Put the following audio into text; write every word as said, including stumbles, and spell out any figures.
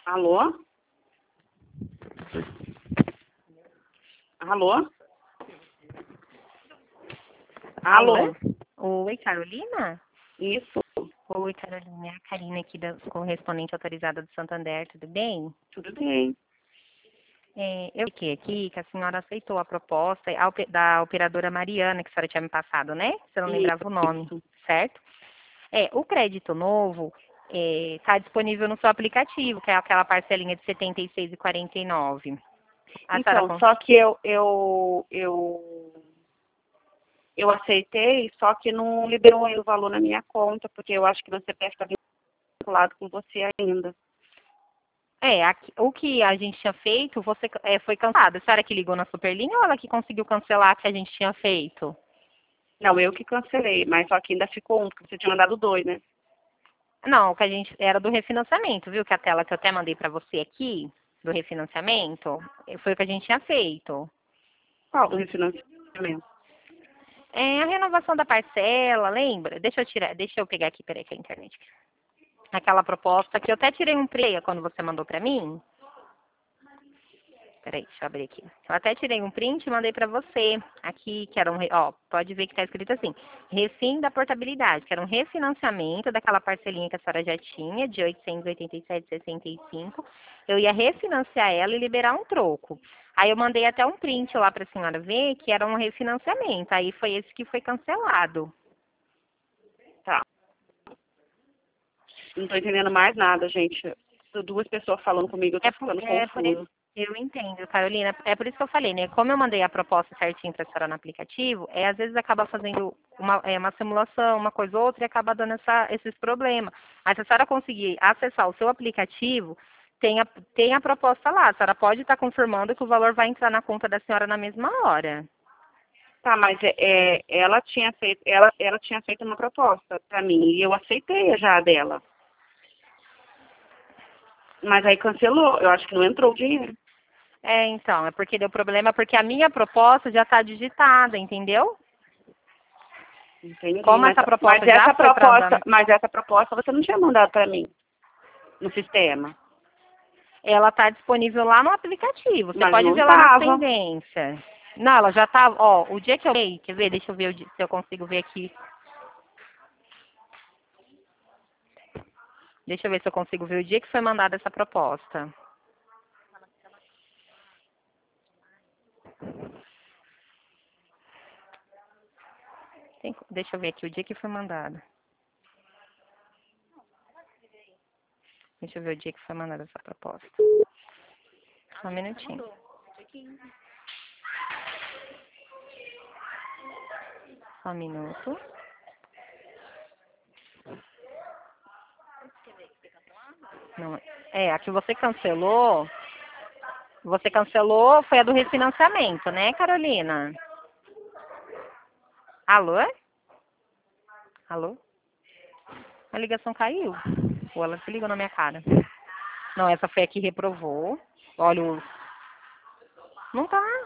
Alô? Alô? Alô? Alô? Oi, Carolina? Isso, Oi, Carolina. É a Karina aqui, da correspondente autorizada do Santander, tudo bem? tudo bem. É, eu fiquei aqui que a senhora aceitou a proposta a ope- da operadora Mariana, que a senhora tinha me passado, né? Você não lembrava o nome, Isso. certo? É, o crédito novo está disponível no seu aplicativo, que é aquela parcelinha de setenta e seis reais e quarenta e nove centavos. A senhora Então, cons- só que eu, eu, eu, eu aceitei, só que não liberou aí o valor na minha conta, porque eu acho que meu C P F está vinculado com você ainda. É, aqui- o que a gente tinha feito você, é, foi cancelado. A senhora que ligou na Superlinha ou ela que conseguiu cancelar o que a gente tinha feito? Não, eu que cancelei, mas só que ainda ficou um, porque você tinha mandado dois, né? Não, o que a gente era do refinanciamento, viu? Que a tela que eu até mandei para você aqui, do refinanciamento, eh, foi o que a gente tinha feito. Qual do refinanciamento? É a renovação da parcela, lembra? Deixa eu tirar, deixa eu pegar aqui, peraí, que a internet. Aquela proposta que eu até tirei um print quando você mandou para mim. Peraí, deixa eu abrir aqui. Eu até tirei um print e mandei para você. Aqui, que era um, re- ó, pode ver que está escrito assim, refim da portabilidade, que era um refinanciamento daquela parcelinha que a senhora já tinha, de oitocentos e oitenta e sete reais e sessenta e cinco. Eu ia refinanciar ela e liberar um troco. Aí eu mandei até um print lá para a senhora ver que era um refinanciamento. Aí foi esse que foi cancelado. Tá. Não tô entendendo mais nada, gente. São duas pessoas falando comigo, eu tô É por, ficando é por isso, confusa. eu entendo, Carolina. É por isso que eu falei, né? Como eu mandei a proposta certinho para a senhora no aplicativo, é, às vezes acaba fazendo uma, é, uma simulação, uma coisa ou outra, e acaba dando essa, esses problemas. Mas se a senhora conseguir acessar o seu aplicativo, tem a, tem a proposta lá. A senhora pode estar confirmando que o valor vai entrar na conta da senhora na mesma hora. Tá, mas é, é, ela tinha feito, ela, ela tinha feito uma proposta pra mim e eu aceitei já a dela. Mas aí cancelou, eu acho que não entrou o dinheiro. É, então, é porque deu problema, porque a minha proposta já está digitada, entendeu? Entendi. Como Mas, essa mas proposta já essa foi para proposta, andar. mas essa proposta você não tinha mandado pra mim no sistema. Ela está disponível lá no aplicativo. Você Mas pode não ver lá nas tava. pendências. Não, ela já tá, ó, o dia que eu Ei, quer ver? Deixa eu ver o dia- se eu consigo ver aqui. Deixa eu ver se eu consigo ver o dia que foi mandada essa proposta. Tem- deixa eu ver aqui o dia que foi mandada. Deixa eu ver o dia que foi mandada essa proposta. Só um minutinho. Só um minuto. Não, é, a que você cancelou, você cancelou foi a do refinanciamento, né, Carolina? Alô? Alô? A ligação caiu. Ou ela se ligou na minha cara. Não, essa foi a que reprovou. Olha o... Não tá.